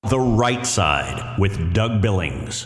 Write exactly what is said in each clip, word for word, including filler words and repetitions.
The Right Side with Doug Billings.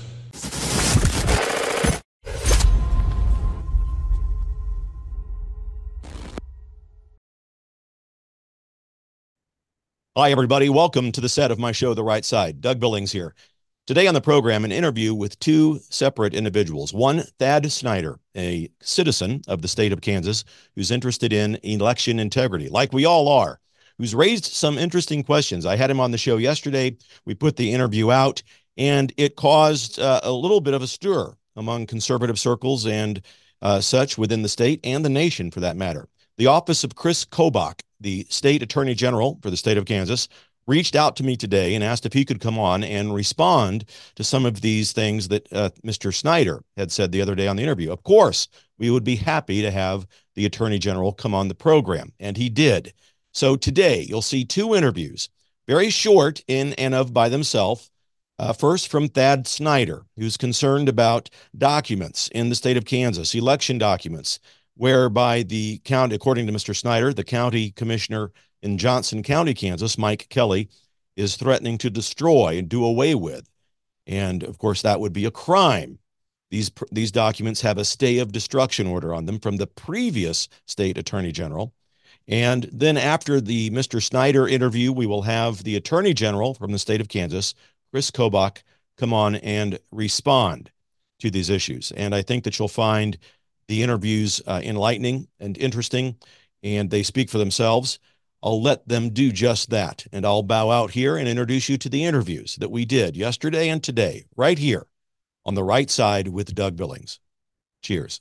Hi, everybody. Welcome to the set of my show, The Right Side. Doug Billings here. Today on the program, an interview with two separate individuals. One, Thad Snyder, a citizen of the state of Kansas who's interested in election integrity, like we all are, who's raised some interesting questions. I had him on the show yesterday. We put the interview out, and it caused uh, a little bit of a stir among conservative circles and uh, such within the state and the nation, for that matter. The office of Chris Kobach, the state attorney general for the state of Kansas, reached out to me today and asked if he could come on and respond to some of these things that uh, Mister Snyder had said the other day on the interview. Of course, we would be happy to have the attorney general come on the program, and he did. So today you'll see two interviews, very short in and of by themselves. Uh, first from Thad Snyder, who's concerned about documents in the state of Kansas, election documents, whereby the county, according to Mister Snyder, the county commissioner in Johnson County, Kansas, Mike Kelly, is threatening to destroy and do away with. And of course, that would be a crime. These, these documents have a stay of destruction order on them from the previous state attorney general. And then after the Mister Snyder interview, we will have the attorney general from the state of Kansas, Chris Kobach, come on and respond to these issues. And I think that you'll find the interviews uh, enlightening and interesting, and they speak for themselves. I'll let them do just that, and I'll bow out here and introduce you to the interviews that we did yesterday and today, right here on The Right Side with Doug Billings. Cheers.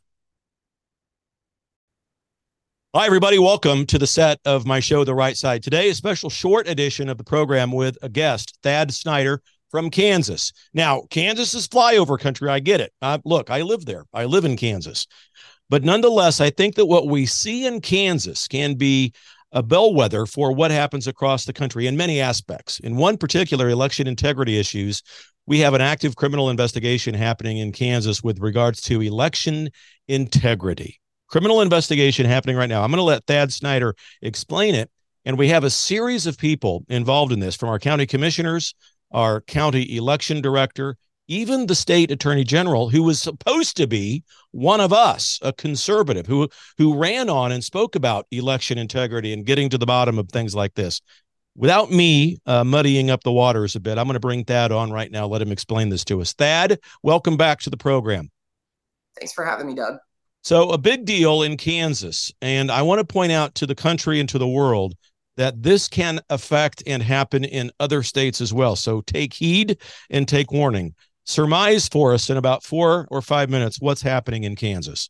Hi, everybody. Welcome to the set of my show, The Right Side. Today, a special short edition of the program with a guest, Thad Snyder from Kansas. Now, Kansas is flyover country. I get it. Uh, look, I live there. I live in Kansas. But nonetheless, I think that what we see in Kansas can be a bellwether for what happens across the country in many aspects. In one particular, election integrity issues, we have an active criminal investigation happening in Kansas with regards to election integrity. Criminal investigation happening right now. I'm going to let Thad Snyder explain it. And we have a series of people involved in this, from our county commissioners, our county election director, even the state attorney general, who was supposed to be one of us, a conservative, who, who ran on and spoke about election integrity and getting to the bottom of things like this. Without me uh, muddying up the waters a bit, I'm going to bring Thad on right now. Let him explain this to us. Thad, welcome back to the program. Thanks for having me, Doug. So a big deal in Kansas, and I want to point out to the country and to the world that this can affect and happen in other states as well. So take heed and take warning. Surmise for us in about four or five minutes what's happening in Kansas.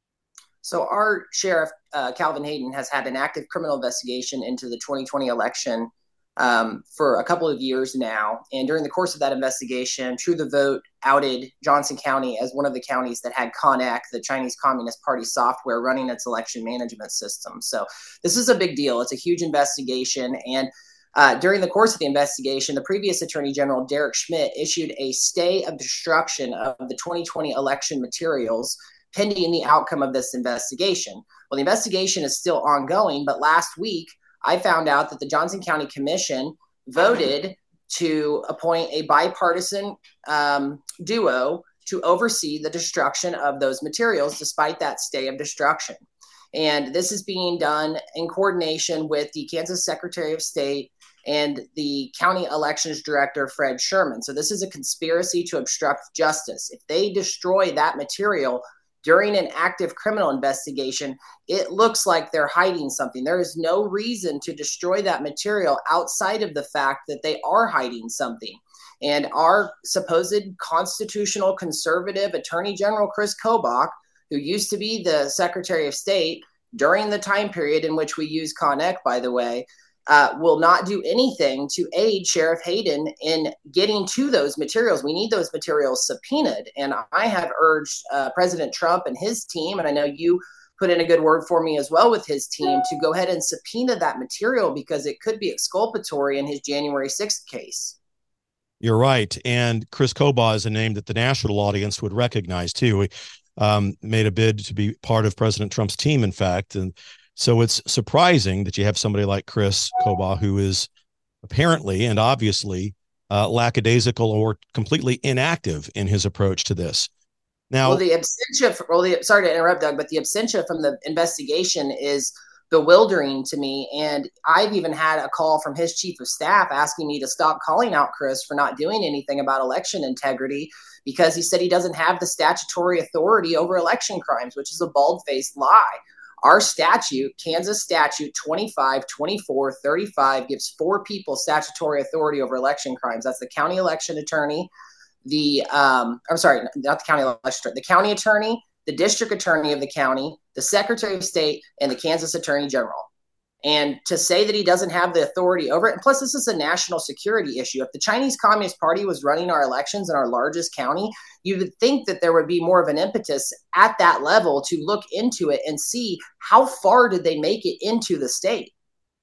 So our sheriff, uh, Calvin Hayden, has had an active criminal investigation into the twenty twenty election um, for a couple of years now. And during the course of that investigation, True the Vote outed Johnson County as one of the counties that had Connac, the Chinese Communist Party software, running its election management system. So this is a big deal. It's a huge investigation. And Uh, during the course of the investigation, the previous Attorney General, Derek Schmidt, issued a stay of destruction of the twenty twenty election materials pending the outcome of this investigation. Well, the investigation is still ongoing, but last week I found out that the Johnson County Commission voted to appoint a bipartisan um, duo to oversee the destruction of those materials despite that stay of destruction. And this is being done in coordination with the Kansas Secretary of State and the county elections director, Fred Sherman. So this is a conspiracy to obstruct justice. If they destroy that material during an active criminal investigation, it looks like they're hiding something. There is no reason to destroy that material outside of the fact that they are hiding something. And our supposed constitutional conservative Attorney General, Chris Kobach, who used to be the Secretary of State during the time period in which we use Connac, by the way, uh, will not do anything to aid Sheriff Hayden in getting to those materials. We need those materials subpoenaed. And I have urged uh, President Trump and his team, and I know you put in a good word for me as well with his team, to go ahead and subpoena that material because it could be exculpatory in his January sixth case. You're right. And Chris Kobach is a name that the national audience would recognize, too. We um, made a bid to be part of President Trump's team, in fact. And so it's surprising that you have somebody like Chris Kobach, who is apparently and obviously uh, lackadaisical or completely inactive in his approach to this. Now, well, the absentia, well, the, sorry to interrupt, Doug, but the absentia from the investigation is bewildering to me. And I've even had a call from his chief of staff asking me to stop calling out Chris for not doing anything about election integrity, because he said he doesn't have the statutory authority over election crimes, which is a bald-faced lie. Our statute, Kansas statute twenty-five, twenty-four, thirty-five, gives four people statutory authority over election crimes. That's the county election attorney, the, um, I'm sorry, not the county election, the county attorney, the district attorney of the county, the secretary of state, and the Kansas attorney general. And to say that he doesn't have the authority over it, and plus this is a national security issue. If the Chinese Communist Party was running our elections in our largest county, you would think that there would be more of an impetus at that level to look into it and see how far did they make it into the state.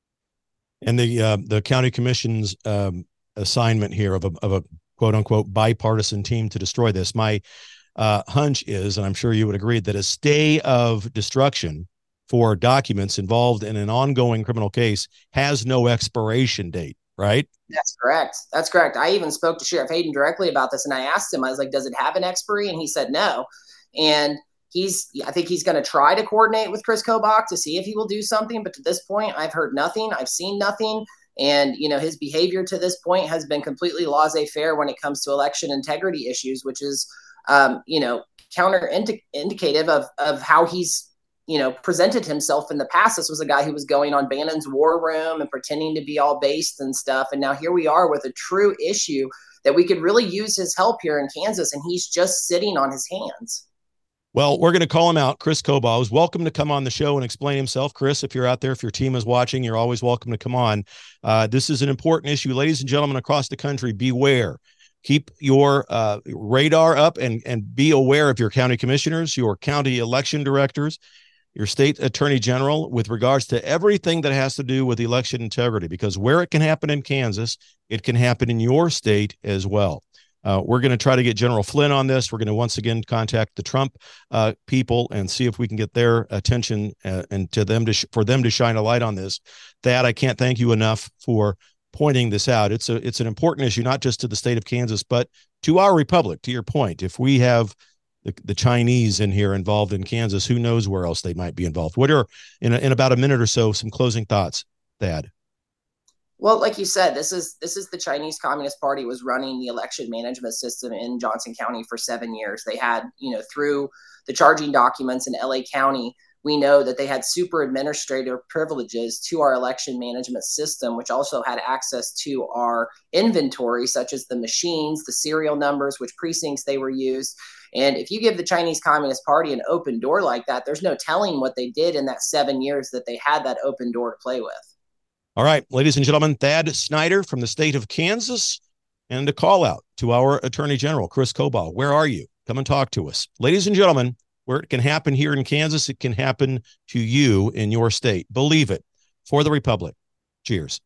And the uh, the county commission's um, assignment here of a, of a quote unquote bipartisan team to destroy this. My uh, hunch is, and I'm sure you would agree, that a stay of destruction for documents involved in an ongoing criminal case has no expiration date, right? That's correct. That's correct. I even spoke to Sheriff Hayden directly about this, and I asked him, I was like, does it have an expiry? And he said no. And he's, I think he's going to try to coordinate with Chris Kobach to see if he will do something. But to this point, I've heard nothing. I've seen nothing. And, you know, his behavior to this point has been completely laissez-faire when it comes to election integrity issues, which is, um, you know, counter-indicative of, of how he's, you know, presented himself in the past. This was a guy who was going on Bannon's War Room and pretending to be all based and stuff. And now here we are with a true issue that we could really use his help here in Kansas, and he's just sitting on his hands. Well, we're going to call him out. Chris Kobach is welcome to come on the show and explain himself. Chris, if you're out there, if your team is watching, you're always welcome to come on. Uh, this is an important issue. Ladies and gentlemen across the country, beware. Keep your uh, radar up and, and be aware of your county commissioners, your county election directors, your state attorney general with regards to everything that has to do with election integrity, because where it can happen in Kansas, it can happen in your state as well. Uh, we're going to try to get General Flynn on this. We're going to once again contact the Trump uh, people and see if we can get their attention uh, and to them to sh- for them to shine a light on this. Thad, I can't thank you enough for pointing this out. It's a it's an important issue, not just to the state of Kansas, but to our republic. To your point, if we have the, the Chinese in here involved in Kansas, who knows where else they might be involved? What are in a, in about a minute or so some closing thoughts, Thad? Well, like you said, this is this is the Chinese Communist Party was running the election management system in Johnson County for seven years. They had, you know, through the charging documents in L A County, we know that they had super administrative privileges to our election management system, which also had access to our inventory, such as the machines, the serial numbers, which precincts they were used. And if you give the Chinese Communist Party an open door like that, there's no telling what they did in that seven years that they had that open door to play with. All right, ladies and gentlemen, Thad Snyder from the state of Kansas, and a call out to our Attorney General, Chris Kobach. Where are you? Come and talk to us. Ladies and gentlemen, where it can happen here in Kansas, it can happen to you in your state. Believe it. For the Republic. Cheers.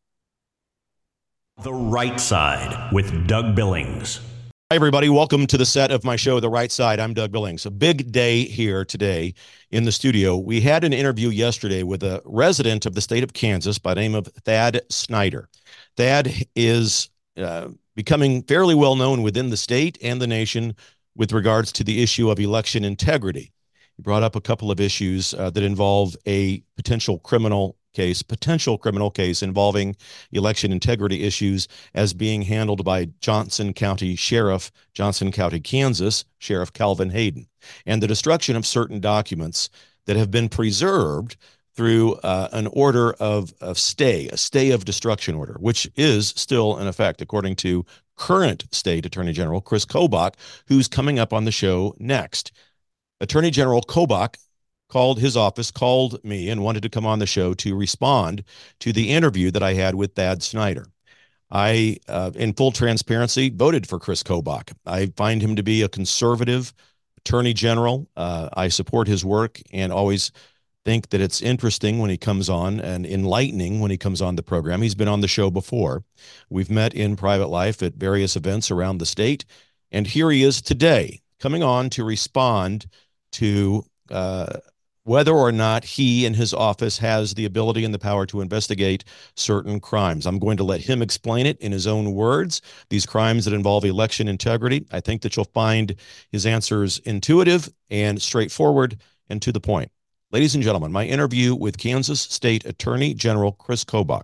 The Right Side with Doug Billings. Hi, everybody. Welcome to the set of my show, The Right Side. I'm Doug Billings. A big day here today in the studio. We had an interview yesterday with a resident of the state of Kansas by the name of Thad Snyder. Thad is uh, becoming fairly well known within the state and the nation with regards to the issue of election integrity. He brought up a couple of issues uh, that involve a potential criminal case, potential criminal case involving election integrity issues as being handled by Johnson County Sheriff, Johnson County, Kansas, Sheriff Calvin Hayden, and the destruction of certain documents that have been preserved through uh, an order of, of stay, a stay of destruction order, which is still in effect, according to current State Attorney General Chris Kobach, who's coming up on the show next. Attorney General Kobach called his office, called me, and wanted to come on the show to respond to the interview that I had with Thad Snyder. I, uh, in full transparency, voted for Chris Kobach. I find him to be a conservative attorney general. Uh, I support his work and always think that it's interesting when he comes on and enlightening when he comes on the program. He's been on the show before. We've met in private life at various events around the state. And here he is today, coming on to respond to uh, whether or not he and his office has the ability and the power to investigate certain crimes. I'm going to let him explain it in his own words, these crimes that involve election integrity. I think that you'll find his answers intuitive and straightforward and to the point. Ladies and gentlemen, my interview with Kansas State Attorney General Chris Kobach.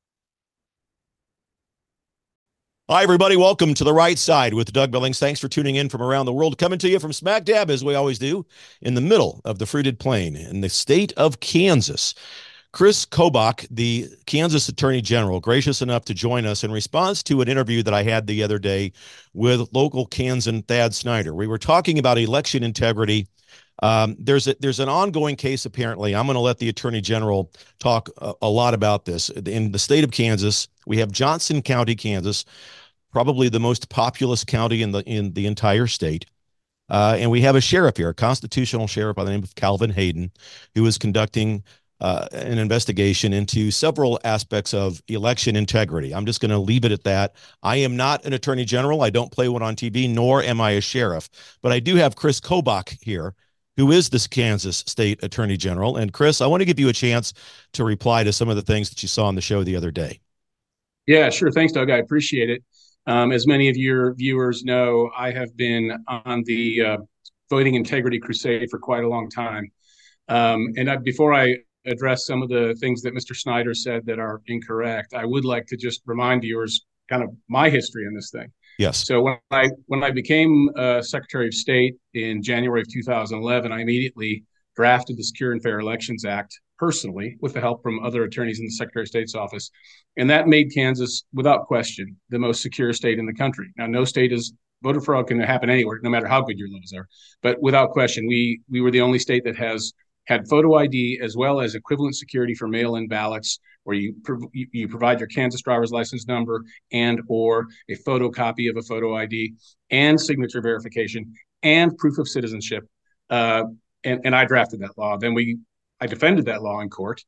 Hi, everybody. Welcome to The Right Side with Doug Billings. Thanks for tuning in from around the world. Coming to you from smack dab, as we always do, in the middle of the fruited plain in the state of Kansas. Chris Kobach, the Kansas Attorney General, gracious enough to join us in response to an interview that I had the other day with local Kansan Thad Snyder. We were talking about election integrity. Um, there's a, there's an ongoing case, apparently. I'm going to let the Attorney General talk a, a lot about this. In the state of Kansas, we have Johnson County, Kansas, probably the most populous county in the in the entire state. Uh, and we have a sheriff here, a constitutional sheriff by the name of Calvin Hayden, who is conducting uh, an investigation into several aspects of election integrity. I'm just going to leave it at that. I am not an attorney general. I don't play one on T V, nor am I a sheriff. But I do have Chris Kobach here, who is this Kansas State Attorney General. And Chris, I want to give you a chance to reply to some of the things that you saw on the show the other day. Yeah, sure. Thanks, Doug. I appreciate it. Um, as many of your viewers know, I have been on the uh, voting integrity crusade for quite a long time. Um, and I, before I address some of the things that Mister Snyder said that are incorrect, I would like to just remind viewers kind of my history in this thing. Yes. So when I when I became uh, Secretary of State in January of two thousand eleven, I immediately drafted the Secure and Fair Elections Act personally with the help from other attorneys in the Secretary of State's office. And that made Kansas, without question, the most secure state in the country. Now, no state is, voter fraud can happen anywhere, no matter how good your laws are. But without question, we we were the only state that has had photo I D as well as equivalent security for mail-in ballots, where you, prov- you provide your Kansas driver's license number and or a photocopy of a photo I D and signature verification and proof of citizenship. Uh, and, and I drafted that law. Then we I defended that law in court.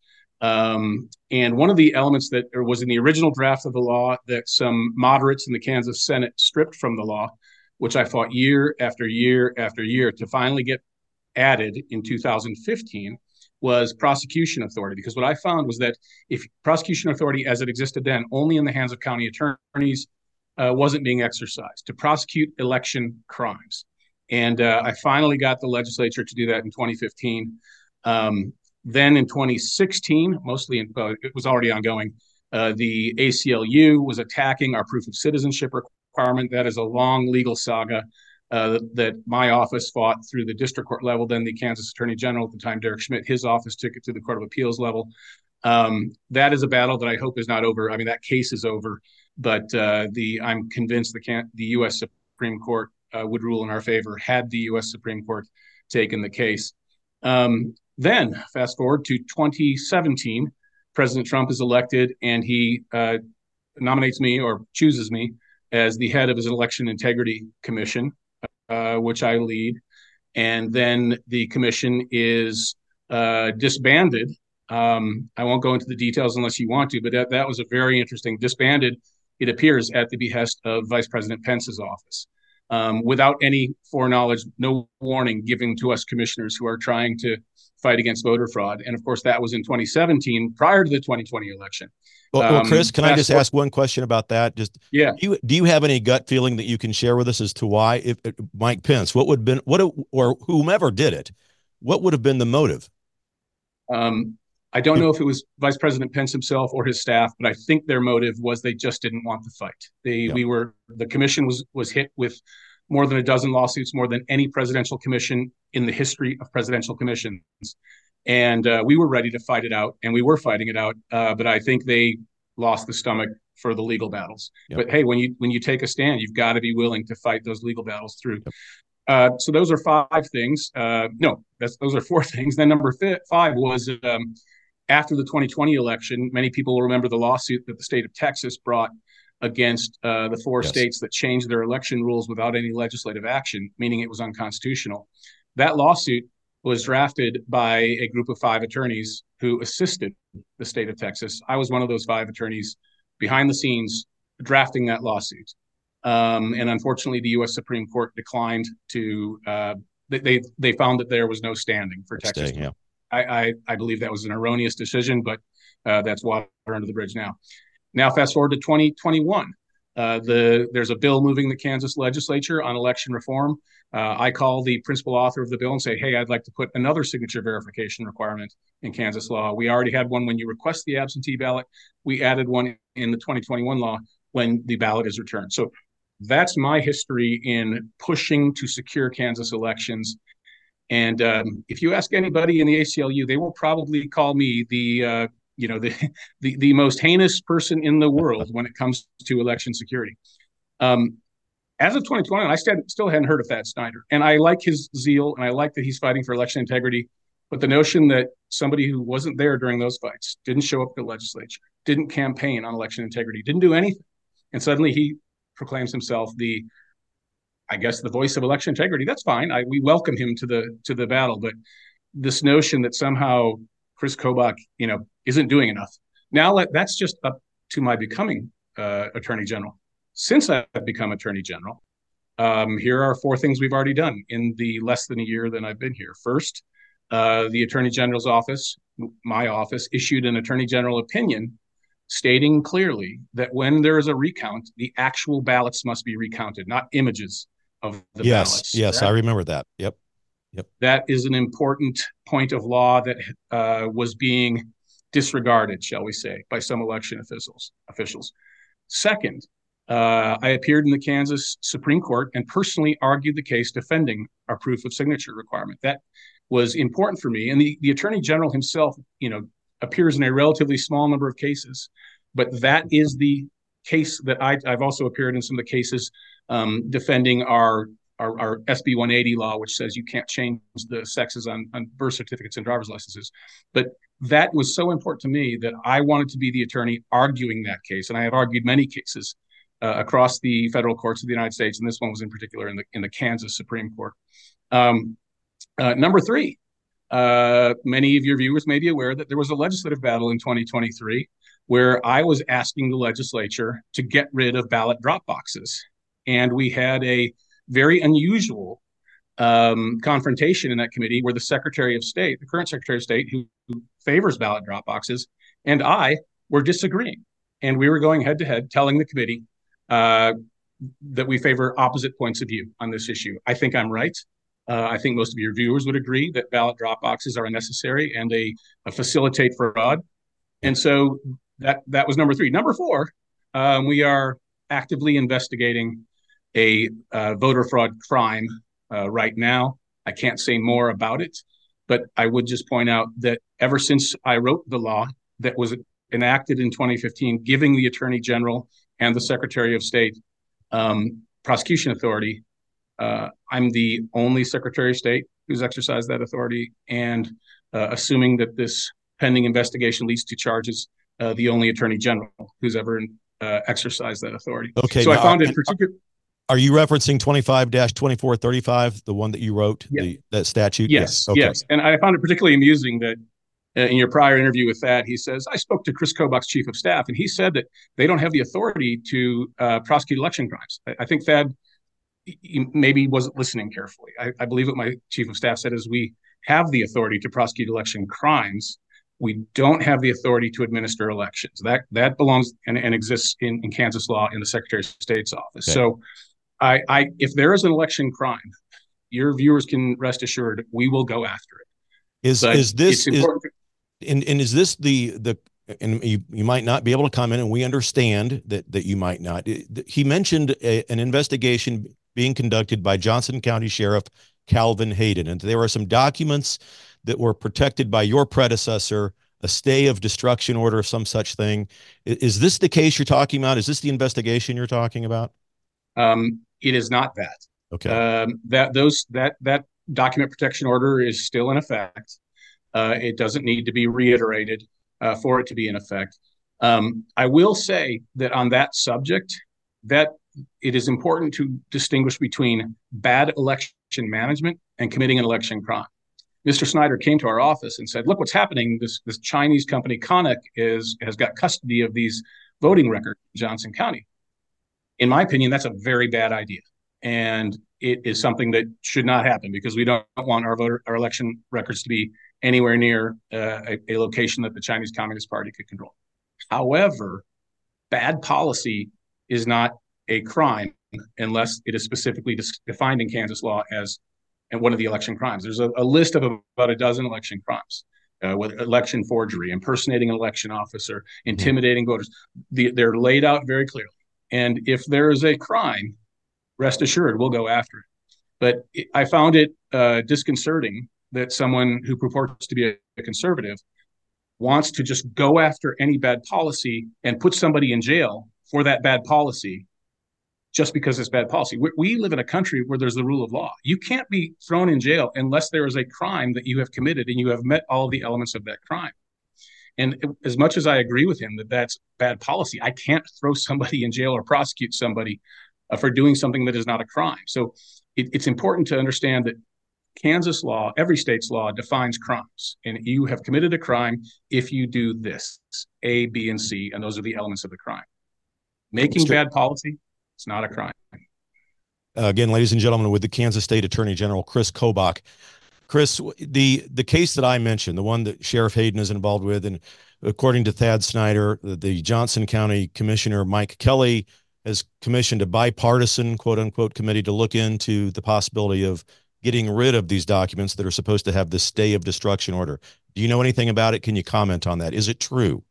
Um, and one of the elements that was in the original draft of the law that some moderates in the Kansas Senate stripped from the law, which I fought year after year after year to finally get added in two thousand fifteen, was prosecution authority. Because what I found was that if prosecution authority as it existed then only in the hands of county attorneys uh, wasn't being exercised to prosecute election crimes. And uh, I finally got the legislature to do that in twenty fifteen. Um, Then in twenty sixteen, mostly in, uh, it was already ongoing, uh, the A C L U was attacking our proof of citizenship requirement. That is a long legal saga uh, that my office fought through the district court level. Then the Kansas Attorney General at the time, Derek Schmidt, his office took it to the Court of Appeals level. Um, that is a battle that I hope is not over. I mean, that case is over, but uh, the I'm convinced the, can, the U S Supreme Court uh, would rule in our favor had the U S Supreme Court taken the case. Um, Then, fast forward to twenty seventeen, President Trump is elected and he uh, nominates me or chooses me as the head of his Election Integrity Commission, uh, which I lead. And then the commission is uh, disbanded. Um, I won't go into the details unless you want to, but that, that was a very interesting disbanded, it appears, at the behest of Vice President Pence's office. Um, without any foreknowledge, no warning given to us commissioners who are trying to fight against voter fraud. And of course, that was in twenty seventeen, prior to the twenty twenty election. Well, well Chris, can um, I just forward. ask one question about that? Just yeah. Do you, do you have any gut feeling that you can share with us as to why, if, if Mike Pence, what would have been, what, or whomever did it, what would have been the motive? Um, I don't know if it was Vice President Pence himself or his staff, but I think their motive was they just didn't want the fight. They, yeah. we were, the commission was was hit with more than a dozen lawsuits, more than any presidential commission in the history of presidential commissions. And uh, we were ready to fight it out, and we were fighting it out. Uh, but I think they lost the stomach for the legal battles. Yep. But hey, when you when you take a stand, you've got to be willing to fight those legal battles through. Yep. Uh, so those are five things. Uh, no, that's those are four things. Then number five was um, after the twenty twenty election. Many people will remember the lawsuit that the state of Texas brought against uh, the four yes. states that changed their election rules without any legislative action, meaning it was unconstitutional. That lawsuit was drafted by a group of five attorneys who assisted the state of Texas. I was one of those five attorneys behind the scenes drafting that lawsuit. Um, and unfortunately, the U S Supreme Court declined to, uh, they they found that there was no standing for Texas staying, yeah. I, I, I believe that was an erroneous decision, but uh, that's water under the bridge now. Now, fast forward to twenty twenty-one. Uh, the there's a bill moving the Kansas legislature on election reform. Uh, I call the principal author of the bill and say, hey, I'd like to put another signature verification requirement in Kansas law. We already had one when you request the absentee ballot. We added one in the twenty twenty-one law when the ballot is returned. So that's my history in pushing to secure Kansas elections. And um, if you ask anybody in the A C L U, they will probably call me the uh, you know, the, the the most heinous person in the world when it comes to election security. Um, as of twenty twenty, I st- still hadn't heard of Thad Snyder, and I like his zeal, and I like that he's fighting for election integrity. But the notion that somebody who wasn't there during those fights, didn't show up at the legislature, didn't campaign on election integrity, didn't do anything, and suddenly he proclaims himself the, I guess, the voice of election integrity. That's fine. I, we welcome him to the to the battle, but this notion that somehow Chris Kobach, you know, isn't doing enough. Now let, that's just up to my becoming uh, Attorney General. Since I've become Attorney General, um, here are four things we've already done in the less than a year that I've been here. First, uh, the Attorney General's office, my office, issued an Attorney General opinion stating clearly that when there is a recount, the actual ballots must be recounted, not images of the yes, ballots. Yes, yes, I remember that. Yep. Yep. That is an important point of law that uh, was being disregarded, shall we say, by some election officials. Officials. Second, uh, I appeared in the Kansas Supreme Court and personally argued the case defending our proof of signature requirement. That was important for me. And the, the Attorney General himself, you know, appears in a relatively small number of cases, but that is the case that I, I've also appeared in some of the cases um, defending our Our, our S B one eighty law, which says you can't change the sexes on, on birth certificates and driver's licenses. But that was so important to me that I wanted to be the attorney arguing that case. And I have argued many cases uh, across the federal courts of the United States. And this one was in particular in the, in the Kansas Supreme Court. Um, uh, number three, uh, many of your viewers may be aware that there was a legislative battle in twenty twenty-three where I was asking the legislature to get rid of ballot drop boxes. And we had a very unusual um, confrontation in that committee where the Secretary of State, the current Secretary of State, who, who favors ballot drop boxes, and I were disagreeing. And we were going head to head telling the committee uh, that we favor opposite points of view on this issue. I think I'm right. Uh, I think most of your viewers would agree that ballot drop boxes are unnecessary and they uh, facilitate fraud. And so that, that was number three. Number four, um, we are actively investigating a uh, voter fraud crime uh, right now. I can't say more about it, but I would just point out that ever since I wrote the law that was enacted in twenty fifteen, giving the Attorney General and the Secretary of State um, prosecution authority, uh, I'm the only Secretary of State who's exercised that authority, and uh, assuming that this pending investigation leads to charges, uh, the only Attorney General who's ever uh, exercised that authority. Okay, so now, I found it particular. Are you referencing twenty-five dash twenty-four thirty-five, the one that you wrote, yeah. the, that statute? Yes, yes. Okay. yes. And I found it particularly amusing that uh, in your prior interview with Thad, he says, I spoke to Chris Kobach's chief of staff, and he said that they don't have the authority to uh, prosecute election crimes. I, I think Thad he maybe wasn't listening carefully. I, I believe what my chief of staff said is we have the authority to prosecute election crimes. We don't have the authority to administer elections. That that belongs and, and exists in, in Kansas law in the Secretary of State's office. Okay. So I, I, if there is an election crime, your viewers can rest assured we will go after it. Is but is this is, to- and, and is this the the and you, you might not be able to comment, and we understand that that you might not. He mentioned a, an investigation being conducted by Johnson County Sheriff Calvin Hayden, and there are some documents that were protected by your predecessor, a stay of destruction order or some such thing. Is this the case you're talking about? Is this the investigation you're talking about? Um, it is not that. Okay. Um, that those that that document protection order is still in effect. Uh, it doesn't need to be reiterated uh, for it to be in effect. Um, I will say that on that subject, that it is important to distinguish between bad election management and committing an election crime. Mister Snyder came to our office and said, look, what's happening. This, this Chinese company, Konnech, is, has got custody of these voting records in Johnson County. In my opinion, that's a very bad idea. And it is something that should not happen because we don't want our voter, our election records to be anywhere near uh, a, a location that the Chinese Communist Party could control. However, bad policy is not a crime unless it is specifically defined in Kansas law as and one of the election crimes. There's a, a list of about a dozen election crimes, uh, with election forgery, impersonating an election officer, intimidating mm-hmm. voters. The, they're laid out very clearly. And if there is a crime, rest assured, we'll go after it. But it, I found it uh, disconcerting that someone who purports to be a, a conservative wants to just go after any bad policy and put somebody in jail for that bad policy just because it's bad policy. We, we live in a country where there's the rule of law. You can't be thrown in jail unless there is a crime that you have committed and you have met all of the elements of that crime. And it, as much as I agree with him that that's bad policy, I can't throw somebody in jail or prosecute somebody uh, for doing something that is not a crime. So it, it's important to understand that Kansas law, every state's law, defines crimes. And you have committed a crime if you do this, A, B, and C, and those are the elements of the crime. Making bad policy, it's not a crime. Uh, again, ladies and gentlemen, with the Kansas State Attorney General, Chris Kobach. Chris, the, the case that I mentioned, the one that Sheriff Hayden is involved with, and according to Thad Snyder, the Johnson County Commissioner Mike Kelly has commissioned a bipartisan, quote-unquote, committee to look into the possibility of getting rid of these documents that are supposed to have the stay of destruction order. Do you know anything about it? Can you comment on that? Is it true?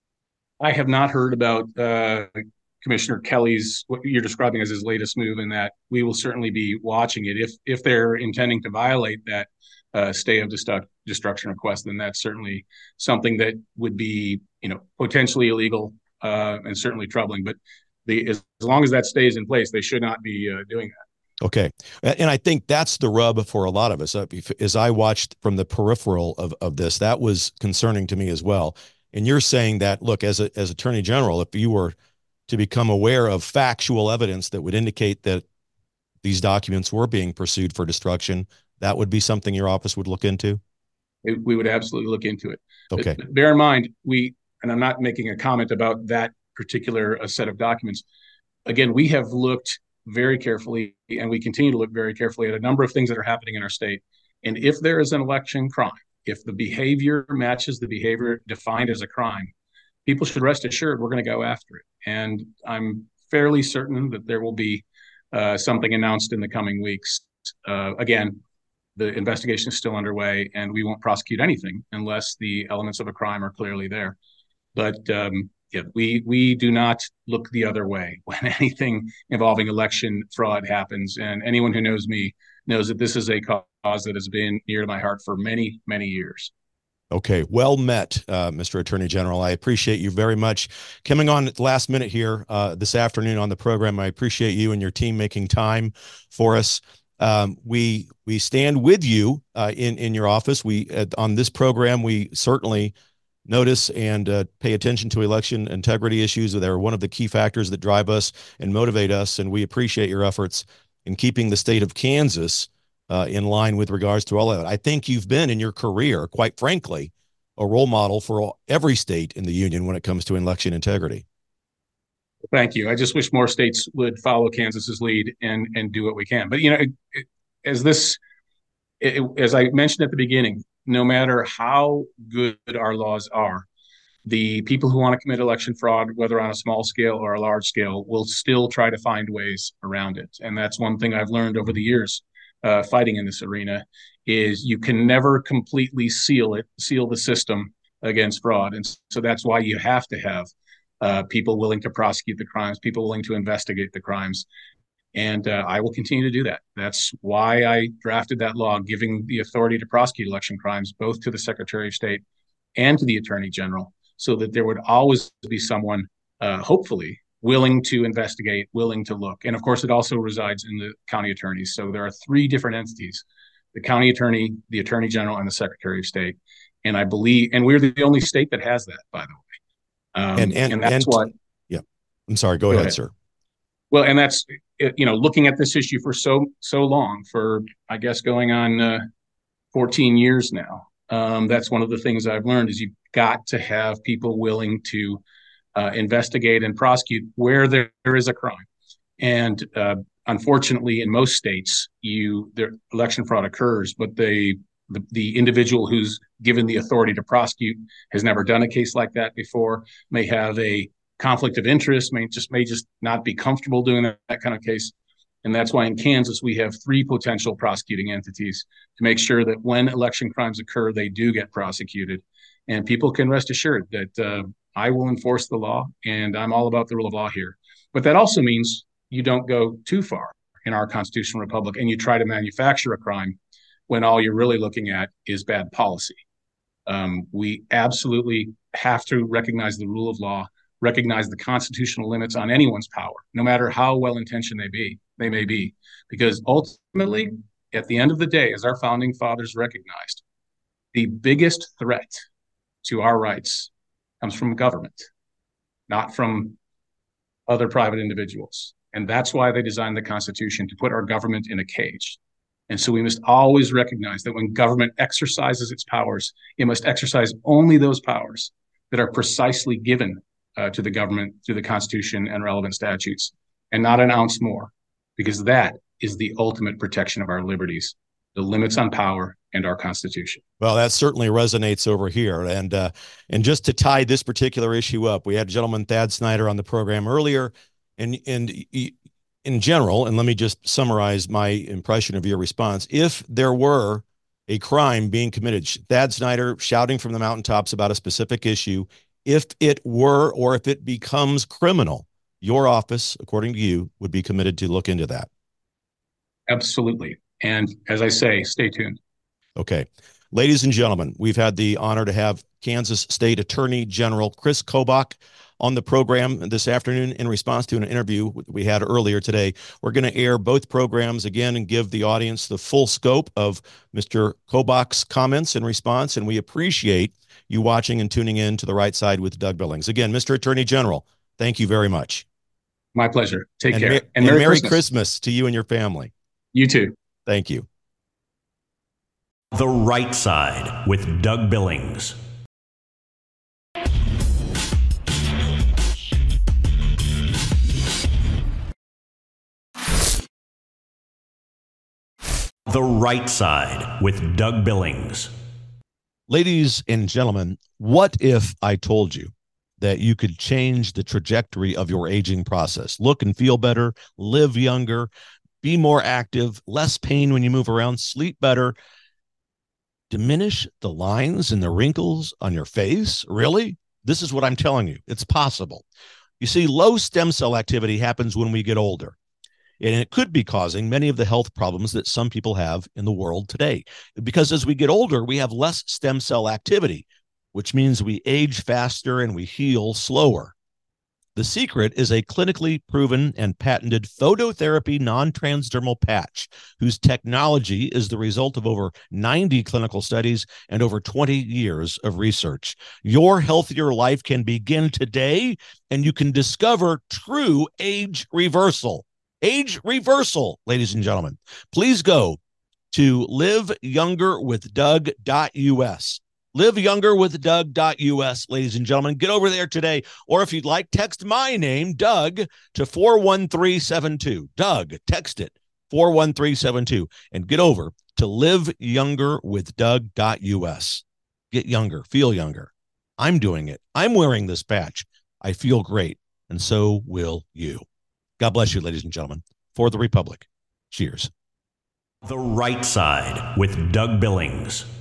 I have not heard about uh, Commissioner Kelly's, what you're describing as his latest move, in that we will certainly be watching it. If if they're intending to violate that uh, stay of destu- destruction request, then that's certainly something that would be, you know, potentially illegal uh, and certainly troubling. But the, as, as long as that stays in place, they should not be uh, doing that. Okay. And I think that's the rub for a lot of us. As I watched from the peripheral of, of this, that was concerning to me as well. And you're saying that, look, as a, as Attorney General, if you were to become aware of factual evidence that would indicate that these documents were being pursued for destruction, that would be something your office would look into? We would absolutely look into it. Okay. But bear in mind, we, and I'm not making a comment about that particular uh, set of documents. Again, we have looked very carefully, and we continue to look very carefully at a number of things that are happening in our state. And if there is an election crime, if the behavior matches the behavior defined as a crime, people should rest assured we're going to go after it. And I'm fairly certain that there will be uh, something announced in the coming weeks. Uh, again, the investigation is still underway, and we won't prosecute anything unless the elements of a crime are clearly there. But um, yeah, we we do not look the other way when anything involving election fraud happens. And anyone who knows me knows that this is a cause that has been near to my heart for many, many years. Okay, well met, uh, Mister Attorney General. I appreciate you very much coming on at the last minute here uh, this afternoon on the program. I appreciate you and your team making time for us. Um, we we stand with you uh, in in your office. We uh, on this program we certainly notice and uh, pay attention to election integrity issues. They're one of the key factors that drive us and motivate us, and we appreciate your efforts in keeping the state of Kansas uh, in line with regards to all of that. I think you've been in your career, quite frankly, a role model for all, every state in the union when it comes to election integrity. Thank you. I just wish more states would follow Kansas's lead and and do what we can. But, you know, it, it, as this, it, as I mentioned at the beginning, no matter how good our laws are, the people who want to commit election fraud, whether on a small scale or a large scale, will still try to find ways around it. And that's one thing I've learned over the years uh, fighting in this arena, is you can never completely seal it, seal the system against fraud. And so that's why you have to have uh, people willing to prosecute the crimes, people willing to investigate the crimes. And uh, I will continue to do that. That's why I drafted that law, giving the authority to prosecute election crimes, both to the Secretary of State and to the Attorney General, so that there would always be someone, uh, hopefully, willing to investigate, willing to look. And of course, it also resides in the county attorneys. So there are three different entities: the county attorney, the Attorney General, and the Secretary of State. And I believe, and we're the only state that has that, by the way. Um, and, and, and that's and, what. Yeah. I'm sorry. Go, go ahead, ahead, sir. Well, and that's, you know, looking at this issue for so, so long, for, I guess, going on uh, fourteen years now. Um, that's one of the things I've learned, is you've got to have people willing to uh, investigate and prosecute where there, there is a crime. And uh, unfortunately, in most states, you their election fraud occurs, but they, the, the individual who's given the authority to prosecute, has never done a case like that before, may have a conflict of interest, may just may just not be comfortable doing that, that kind of case. And that's why in Kansas, we have three potential prosecuting entities to make sure that when election crimes occur, they do get prosecuted. And people can rest assured that uh, I will enforce the law, and I'm all about the rule of law here. But that also means you don't go too far in our constitutional republic and you try to manufacture a crime when all you're really looking at is bad policy. Um, we absolutely have to recognize the rule of law, recognize the constitutional limits on anyone's power, no matter how well-intentioned they be, they may be, because ultimately, at the end of the day, as our founding fathers recognized, the biggest threat to our rights comes from government, not from other private individuals. And that's why they designed the Constitution, to put our government in a cage. And so we must always recognize that when government exercises its powers, it must exercise only those powers that are precisely given uh, to the government through the Constitution and relevant statutes, and not an ounce more, because that is the ultimate protection of our liberties, the limits on power and our Constitution. Well, that certainly resonates over here. And uh, and just to tie this particular issue up, we had gentleman Thad Snyder on the program earlier, and and in general, and let me just summarize my impression of your response. If there were a crime being committed, Thad Snyder shouting from the mountaintops about a specific issue, if it were, or if it becomes criminal, your office, according to you, would be committed to look into that. Absolutely. And as I say, stay tuned. Okay. Ladies and gentlemen, we've had the honor to have Kansas State Attorney General Chris Kobach on the program this afternoon in response to an interview we had earlier today. We're going to air both programs again and give the audience the full scope of Mister Kobach's comments and response, and we appreciate you watching and tuning in to The Right Side with Doug Billings. Again, Mister Attorney General, thank you very much. My pleasure. Take and care. Ma- and, and Merry, Merry Christmas. Christmas to you and your family. You too. Thank you. The Right Side with Doug Billings. The Right Side with Doug Billings. Ladies and gentlemen, what if I told you that you could change the trajectory of your aging process? Look and feel better, live younger, be more active, less pain when you move around, sleep better, diminish the lines and the wrinkles on your face? Really? This is what I'm telling you. It's possible. You see, low stem cell activity happens when we get older, and it could be causing many of the health problems that some people have in the world today. Because as we get older, we have less stem cell activity, which means we age faster and we heal slower. The secret is a clinically proven and patented phototherapy non-transdermal patch, whose technology is the result of over ninety clinical studies and over twenty years of research. Your healthier life can begin today, and you can discover true age reversal. Age reversal, ladies and gentlemen. Please go to live younger with doug dot U S. live younger with doug dot U S, ladies and gentlemen. Get over there today. Or if you'd like, text my name, Doug, to four one three seven two. Doug, text it, four one three seven two. And get over to live younger with doug dot U S. Get younger, feel younger. I'm doing it. I'm wearing this patch. I feel great. And so will you. God bless you, ladies and gentlemen. For the Republic. Cheers. The Right Side with Doug Billings.